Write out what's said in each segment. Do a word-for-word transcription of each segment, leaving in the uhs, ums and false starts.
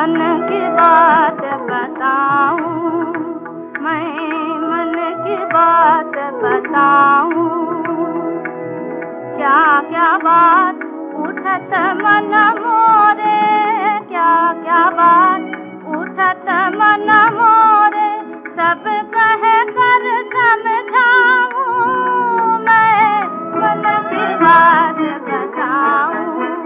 मन की बात बताऊं, मैं मन की बात बताऊं। क्या क्या बात उठत मन मोरे, क्या क्या बात उठत मन मोरे, सब कह कर समझाऊं, मैं मन की बात बताऊं।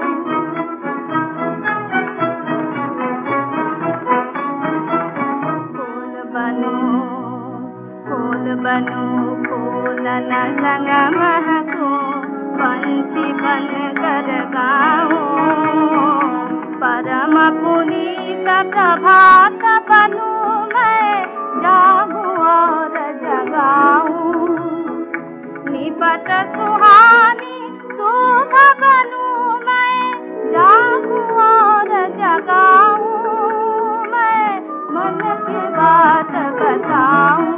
फूल बनूं, फूल बनूं, फूल न संग महकूं, पंछी बन कर गाऊं, परम पुनीत प्रभात बनूं, मैं जागूं और जगाऊं। निपट सुहानी सुबह बनूं, मैं जागूं और जगाऊं, मैं मन की बात बताऊं।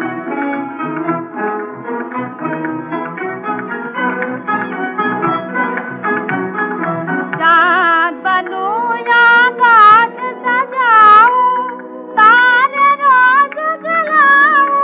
चाँद बनूं या आकाश सजाऊं, तारे रोज जलाऊं,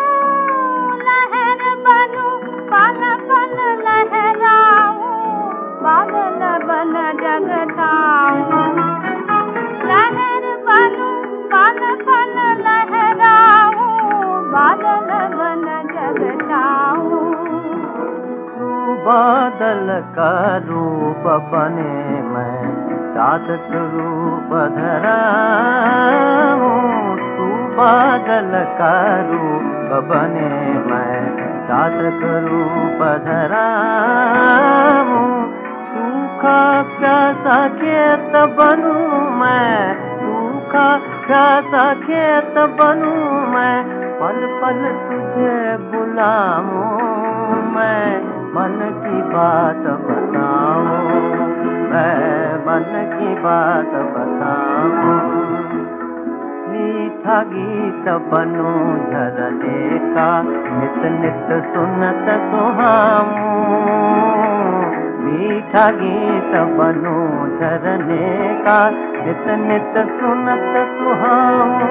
लहर बनूं पल पल लहराऊं, बादल बन जग ठाऊं। लहर बनूं पल पल लहराऊं, बादल बन जग ठाऊं। तू बादल का रूप बने, मैं चाँद रूप धराऊं। तू बादल का रूप बने, मैं चाँद रूप धराऊं। सूखा प्यासा खेत बनूं मैं, सूखा प्यासा खेत बनूं मैं, पल पल तुझे बुलाऊं, मैं मन की बात बताऊं, मैं मन की बात बताऊं। मीठा गीत बनूं झरने का, नित नित सुनत सुहाऊं। मीठा गीत बनूं झरने का, नित नित सुनत सुहाऊं।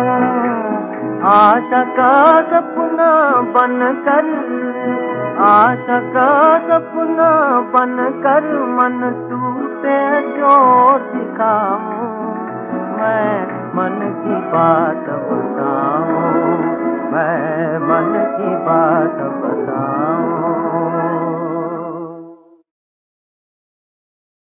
आशा का सपना बनकर, आशा का सपना बनकर, मन टूटे जो दिखाऊं, मैं मन की बात बताऊं, मैं मन की बात बताऊं।